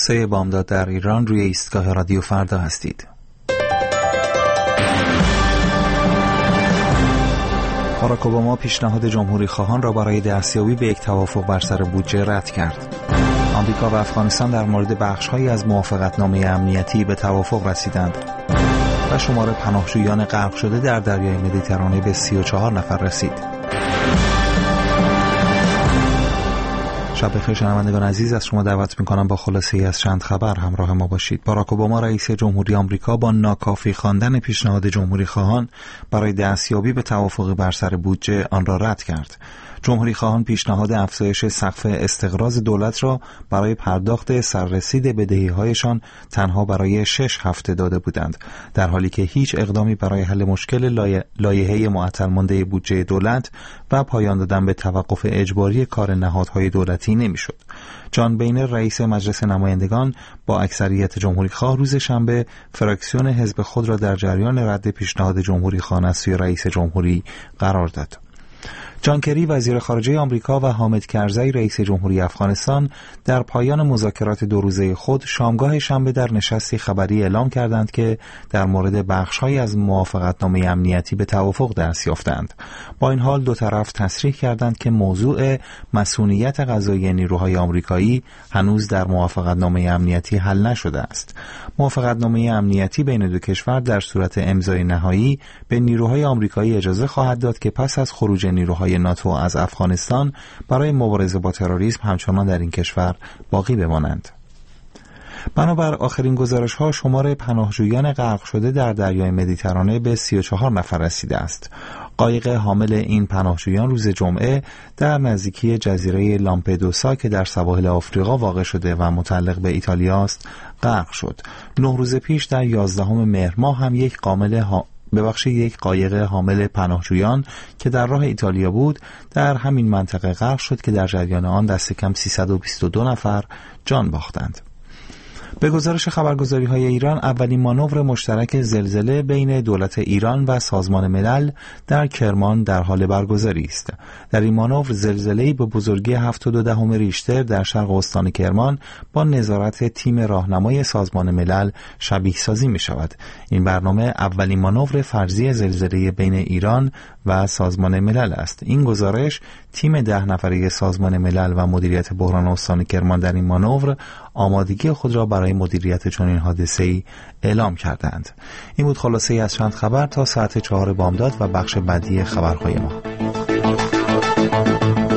خلاصه بامداد در ایران روی ایستگاه رادیو فردا هستید. باراک اوباما پیشنهاد جمهوری خواهان را برای دستیابی به یک توافق بر سر بودجه رد کرد. آمریکا و افغانستان در مورد بخش‌هایی از موافقتنامه امنیتی به توافق رسیدند و شمار پناهجویان غرق شده در دریای مدیترانه به 34 نفر رسید. شب بخیر شنوندگان عزیز، از شما دعوت می‌کنم با خلاصه‌ای از چند خبر همراه ما باشید. باراک اوباما رئیس جمهوری آمریکا با ناکافی خواندن پیشنهاد جمهوری خواهان برای دستیابی به توافق بر سر بودجه آن را رد کرد. جمهوری خواهان پیشنهاد افزایش سقف استقراض دولت را برای پرداخت سررسید بدهی‌هایشان تنها برای 6 هفته داده بودند، در حالی که هیچ اقدامی برای حل مشکل لایحه معطل مانده بودجه دولت و پایان دادن به توقف اجباری کار نهادهای دولتی نمی‌شد. جان بینر رئیس مجلس نمایندگان با اکثریت جمهوری خواه روز شنبه فراکسیون حزب خود را در جریان رد پیشنهاد جمهوری خواهان از سوی رئیس جمهوری قرار داد. جان کری وزیر خارجه آمریکا و حامد کرزی رئیس جمهوری افغانستان در پایان مذاکرات 2 روزه خود شامگاه شنبه در نشستی خبری اعلام کردند که در مورد بخش‌هایی از موافقتنامه امنیتی به توافق دست یافتند. با این حال دو طرف تصریح کردند که موضوع مسئولیت قضایی نیروهای آمریکایی هنوز در موافقتنامه امنیتی حل نشده است. موافقتنامه امنیتی بین دو کشور در صورت امضای نهایی به نیروهای آمریکایی اجازه خواهد داد که پس از خروج نیروهای ناتو از افغانستان برای مبارزه با تروریسم همچنان در این کشور باقی بمانند. بنابر آخرین گزارش‌ها شمار پناهجویان غرق شده در دریای مدیترانه به 34 نفر رسیده است. قایق حامل این پناهجویان روز جمعه در نزدیکی جزیره لامپدوسا که در سواحل آفریقا واقع شده و متعلق به ایتالیا است غرق شد. 9 روز پیش در 11 مهر ماه هم یک قایق حامل پناهجویان که در راه ایتالیا بود در همین منطقه غرق شد که در جریان آن دست کم 322 نفر جان باختند. به گزارش خبرگزاری‌های ایران اولین مانور مشترک زلزله بین دولت ایران و سازمان ملل در کرمان در حال برگزاری است. در این مانور زلزله‌ای به بزرگی 7.2 ریشتر در شرق استان کرمان با نظارت تیم راهنمای سازمان ملل شبیه سازی می شود. این برنامه اولین مانور فرضی زلزله بین ایران و سازمان ملل است. این گزارش تیم 10 نفره سازمان ملل و مدیریت بحران استان کرمان در این مانور آمادگی خود را برای مدیریت چنین حادثه‌ای اعلام کردند. این بود خلاصه‌ای از چند خبر تا ساعت 4 بامداد و بخش بعدی خبرهای ما.